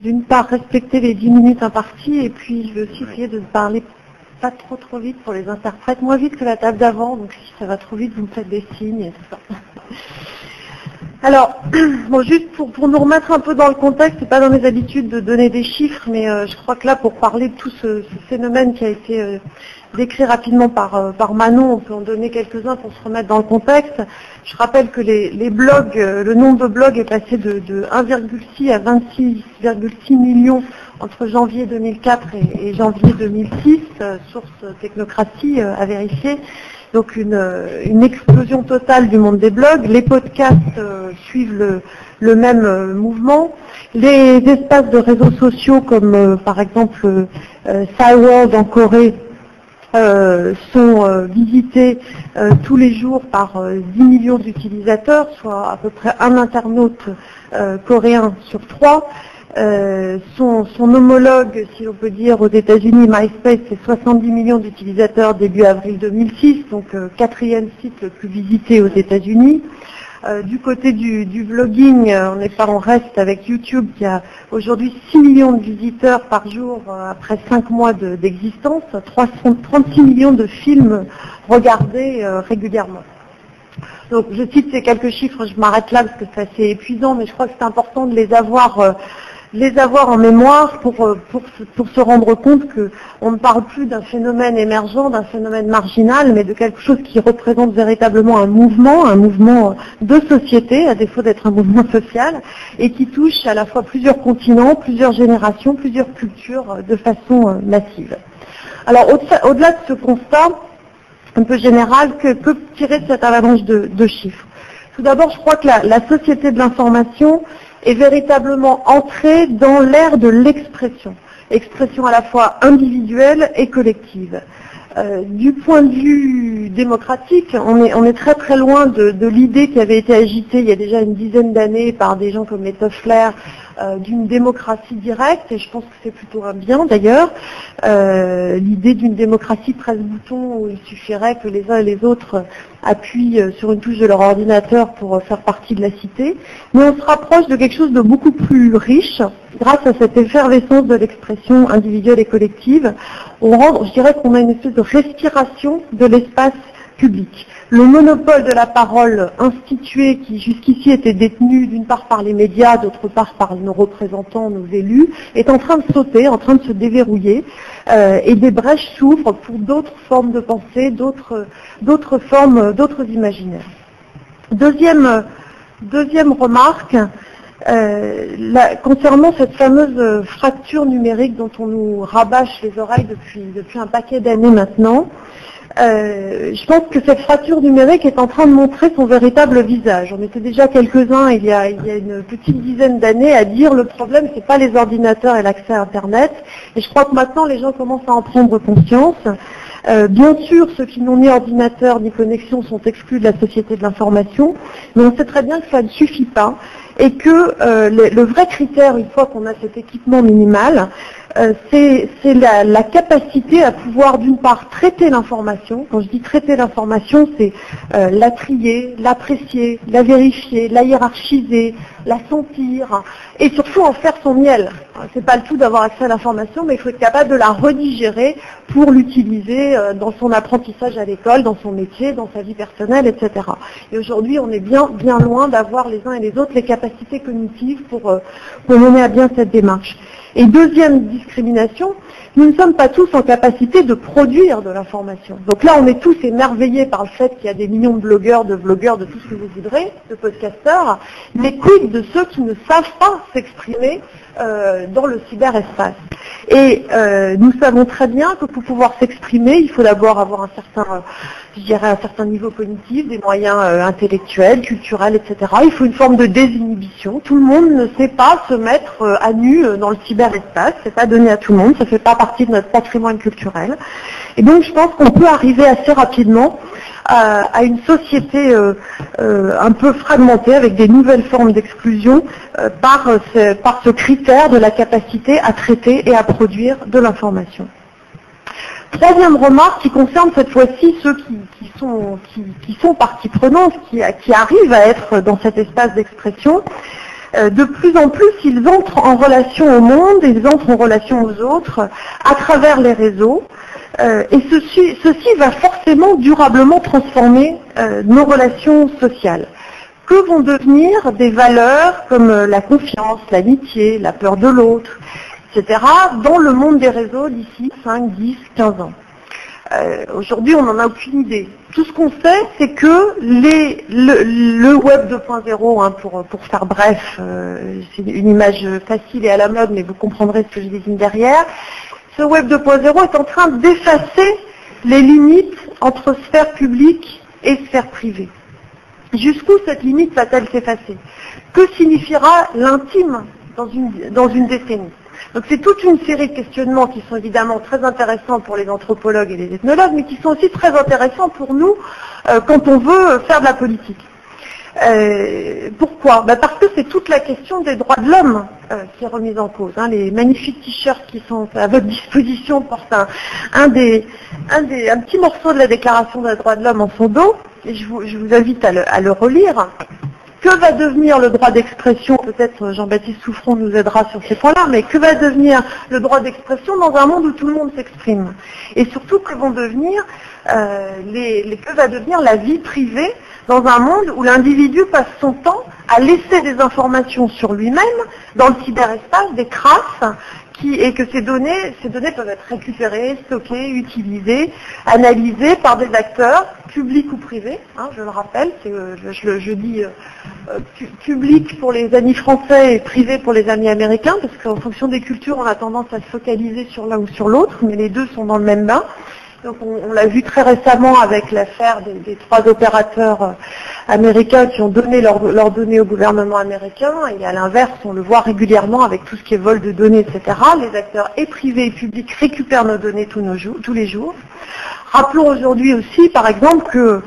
d'une part respecter les 10 minutes imparties et puis je vais aussi essayer de parler pas trop vite pour les interprètes, moins vite que la table d'avant, donc si ça va trop vite, vous me faites des signes et tout ça. Alors, bon, juste pour nous remettre un peu dans le contexte, c'est pas dans mes habitudes de donner des chiffres, mais je crois que là, pour parler de tout ce phénomène qui a été décrit rapidement par Manon, on peut en donner quelques-uns pour se remettre dans le contexte. Je rappelle que les blogs, le nombre de blogs est passé de 1,6 à 26,6 millions entre janvier 2004 et janvier 2006, source Technocratie à vérifier. Donc une explosion totale du monde des blogs. Les podcasts suivent le même mouvement. Les espaces de réseaux sociaux comme par exemple Cyworld en Corée sont visités tous les jours par 10 millions d'utilisateurs, soit à peu près un internaute coréen sur 3. Son homologue, si l'on peut dire, aux États-Unis, MySpace, c'est 70 millions d'utilisateurs début avril 2006, donc quatrième site le plus visité aux États-Unis. Du côté du blogging, on n'est pas en reste avec YouTube qui a aujourd'hui 6 millions de visiteurs par jour après 5 mois d'existence, 36 millions de films regardés régulièrement. Donc je cite ces quelques chiffres, je m'arrête là parce que c'est assez épuisant, mais je crois que c'est important de les avoir en mémoire pour se rendre compte qu'on ne parle plus d'un phénomène émergent, d'un phénomène marginal, mais de quelque chose qui représente véritablement un mouvement de société, à défaut d'être un mouvement social, et qui touche à la fois plusieurs continents, plusieurs générations, plusieurs cultures de façon massive. Alors au-delà de ce constat un peu général, que tirer de cette avalanche de chiffres? Tout d'abord, je crois que la société de l'information est véritablement entrée dans l'ère de l'expression. Expression à la fois individuelle et collective. Du point de vue démocratique, on est très très loin de l'idée qui avait été agitée il y a déjà une dizaine d'années par des gens comme les Toffler d'une démocratie directe, et je pense que c'est plutôt un bien d'ailleurs, l'idée d'une démocratie presse-bouton où il suffirait que les uns et les autres appuient sur une touche de leur ordinateur pour faire partie de la cité, mais on se rapproche de quelque chose de beaucoup plus riche grâce à cette effervescence de l'expression individuelle et collective. Je dirais qu'on a une espèce de respiration de l'espace public. Le monopole de la parole institué, qui jusqu'ici était détenu d'une part par les médias, d'autre part par nos représentants, nos élus, est en train de sauter, en train de se déverrouiller, et des brèches s'ouvrent pour d'autres formes de pensée, d'autres formes, d'autres imaginaires. Deuxième remarque, concernant cette fameuse fracture numérique dont on nous rabâche les oreilles depuis un paquet d'années maintenant, je pense que cette fracture numérique est en train de montrer son véritable visage. On était déjà quelques-uns il y a une petite dizaine d'années à dire le problème c'est pas les ordinateurs et l'accès à Internet, et je crois que maintenant les gens commencent à en prendre conscience. Bien sûr, ceux qui n'ont ni ordinateur ni connexion sont exclus de la société de l'information, mais on sait très bien que ça ne suffit pas et que le vrai critère, une fois qu'on a cet équipement minimal, c'est la capacité à pouvoir d'une part traiter l'information. Quand je dis traiter l'information, c'est la trier, l'apprécier, la vérifier, la hiérarchiser, la sentir et surtout en faire son miel. C'est pas le tout d'avoir accès à l'information, mais il faut être capable de la redigérer pour l'utiliser dans son apprentissage à l'école, dans son métier, dans sa vie personnelle, etc. Et aujourd'hui, on est bien loin d'avoir les uns et les autres les capacités cognitives pour mener à bien cette démarche. Et deuxième discrimination, nous ne sommes pas tous en capacité de produire de l'information. Donc là, on est tous émerveillés par le fait qu'il y a des millions de blogueurs, de tout ce que vous voudrez, de podcasteurs, mais quid de ceux qui ne savent pas s'exprimer dans le cyberespace. Et nous savons très bien que pour pouvoir s'exprimer, il faut d'abord avoir un certain niveau cognitif, des moyens intellectuels, culturels, etc. Il faut une forme de désinhibition. Tout le monde ne sait pas se mettre à nu dans le cyberespace. C'est pas donné à tout le monde. Ça fait pas partie de notre patrimoine culturel. Et donc, je pense qu'on peut arriver assez rapidement à une société un peu fragmentée avec des nouvelles formes d'exclusion par ce critère de la capacité à traiter et à produire de l'information. Troisième remarque qui concerne cette fois-ci ceux qui sont partie prenante, qui arrivent à être dans cet espace d'expression. de plus en plus, ils entrent en relation au monde, ils entrent en relation aux autres à travers les réseaux. Et ceci va forcément durablement transformer nos relations sociales. Que vont devenir des valeurs comme la confiance, l'amitié, la peur de l'autre, etc., dans le monde des réseaux d'ici 5, 10, 15 ans. Aujourd'hui, on n'en a aucune idée. Tout ce qu'on sait, c'est que le Web 2.0, hein, pour faire bref, c'est une image facile et à la mode, mais vous comprendrez ce que je désigne derrière, ce Web 2.0 est en train d'effacer les limites entre sphère publique et sphère privée. Jusqu'où cette limite va-t-elle s'effacer? Que signifiera l'intime dans une décennie? Donc c'est toute une série de questionnements qui sont évidemment très intéressants pour les anthropologues et les ethnologues, mais qui sont aussi très intéressants pour nous quand on veut faire de la politique. Pourquoi? Parce que c'est toute la question des droits de l'homme qui est remise en cause. Hein. Les magnifiques t-shirts qui sont à votre disposition portent un petit morceau de la Déclaration des droits de l'homme en son dos, et je vous invite à le relire. Que va devenir le droit d'expression? Peut-être Jean-Baptiste Souffron nous aidera sur ces points-là, mais que va devenir le droit d'expression dans un monde où tout le monde s'exprime? Et surtout, que va devenir la vie privée dans un monde où l'individu passe son temps à laisser des informations sur lui-même dans le cyberespace, des traces, et que ces données peuvent être récupérées, stockées, utilisées, analysées par des acteurs, publics ou privés, hein, je le rappelle, je dis public pour les amis français et privé pour les amis américains, parce qu'en fonction des cultures, on a tendance à se focaliser sur l'un ou sur l'autre, mais les deux sont dans le même bain. Donc on l'a vu très récemment avec l'affaire des 3 opérateurs américains qui ont donné leurs données au gouvernement américain, et à l'inverse, on le voit régulièrement avec tout ce qui est vol de données, etc. Les acteurs et privés et publics récupèrent nos données tous les jours. Rappelons aujourd'hui aussi, par exemple, que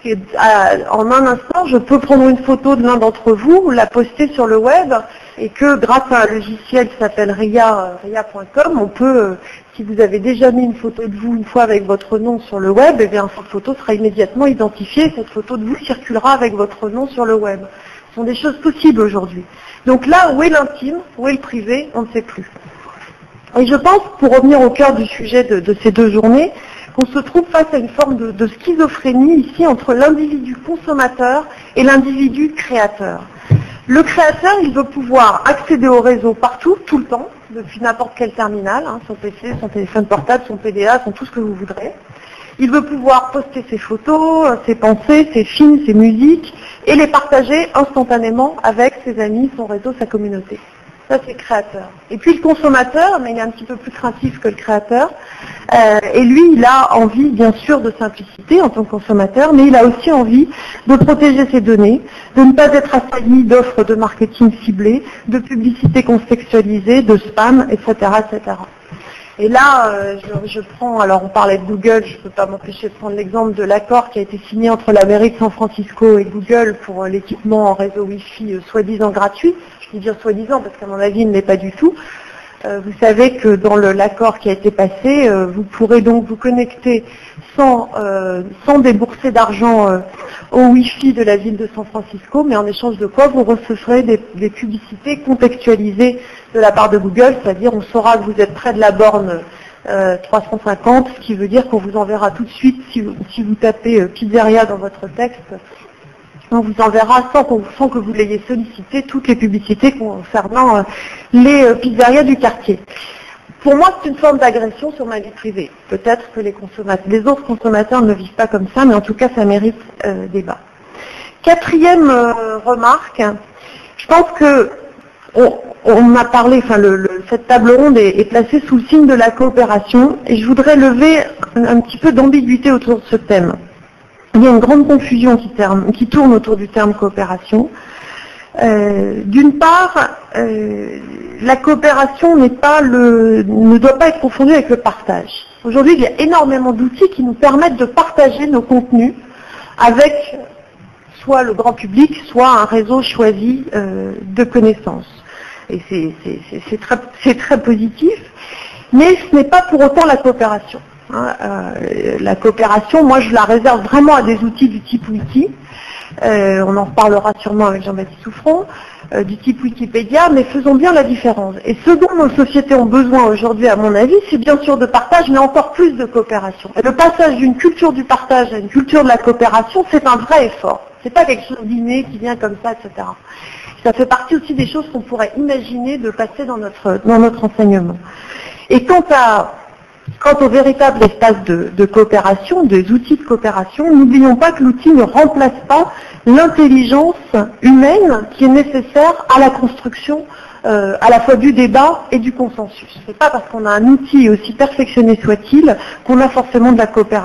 en un instant, je peux prendre une photo de l'un d'entre vous, la poster sur le web, et que grâce à un logiciel qui s'appelle ria.com, on peut, si vous avez déjà mis une photo de vous une fois avec votre nom sur le web, eh bien cette photo sera immédiatement identifiée, cette photo de vous circulera avec votre nom sur le web. Ce sont des choses possibles aujourd'hui. Donc là, où est l'intime, où est le privé, on ne sait plus. Et je pense, pour revenir au cœur du sujet de ces 2 journées, qu'on se trouve face à une forme de schizophrénie ici entre l'individu consommateur et l'individu créateur. Le créateur, il veut pouvoir accéder au réseau partout, tout le temps, depuis n'importe quel terminal, hein, son PC, son téléphone portable, son PDA, tout ce que vous voudrez. Il veut pouvoir poster ses photos, ses pensées, ses films, ses musiques, et les partager instantanément avec ses amis, son réseau, sa communauté. Ça, c'est le créateur. Et puis le consommateur, mais il est un petit peu plus craintif que le créateur, et lui, il a envie, bien sûr, de simplicité en tant que consommateur, mais il a aussi envie de protéger ses données, de ne pas être assailli d'offres de marketing ciblées, de publicité contextualisée, de spam, etc., etc. Et là, je prends, alors on parlait de Google, je ne peux pas m'empêcher de prendre l'exemple de l'accord qui a été signé entre la mairie de San Francisco et Google pour l'équipement en réseau Wi-Fi soi-disant gratuit. Je dis dire soi-disant parce qu'à mon avis, il ne l'est pas du tout. Vous savez que dans l'accord qui a été passé, vous pourrez donc vous connecter sans débourser d'argent au Wi-Fi de la ville de San Francisco, mais en échange de quoi vous recevrez des publicités contextualisées de la part de Google, c'est-à-dire on saura que vous êtes près de la borne 350, ce qui veut dire qu'on vous enverra tout de suite, si vous tapez pizzeria dans votre texte, on vous enverra sans que vous l'ayez sollicité toutes les publicités concernant les pizzerias du quartier. Pour moi, c'est une forme d'agression sur ma vie privée. Peut-être que les autres consommateurs ne vivent pas comme ça, mais en tout cas, ça mérite débat. 4e remarque, je pense que on a parlé, cette table ronde est placée sous le signe de la coopération, et je voudrais lever un petit peu d'ambiguïté autour de ce thème. Il y a une grande confusion qui tourne autour du terme coopération. D'une part, la coopération ne doit pas être confondue avec le partage. Aujourd'hui, il y a énormément d'outils qui nous permettent de partager nos contenus avec soit le grand public, soit un réseau choisi de connaissances. Et c'est très positif, mais ce n'est pas pour autant la coopération. La coopération, moi je la réserve vraiment à des outils du type wiki, on en reparlera sûrement avec Jean-Baptiste Souffron, du type Wikipédia, mais faisons bien la différence. Et ce dont nos sociétés ont besoin aujourd'hui, à mon avis, c'est bien sûr de partage, mais encore plus de coopération. Et le passage d'une culture du partage à une culture de la coopération, c'est un vrai effort. C'est pas quelque chose d'inné qui vient comme ça, etc. Ça fait partie aussi des choses qu'on pourrait imaginer de passer dans notre enseignement. Et quant au véritable espace de coopération, des outils de coopération, n'oublions pas que l'outil ne remplace pas l'intelligence humaine qui est nécessaire à la construction à la fois du débat et du consensus. C'est pas parce qu'on a un outil, aussi perfectionné soit-il, qu'on a forcément de la coopération.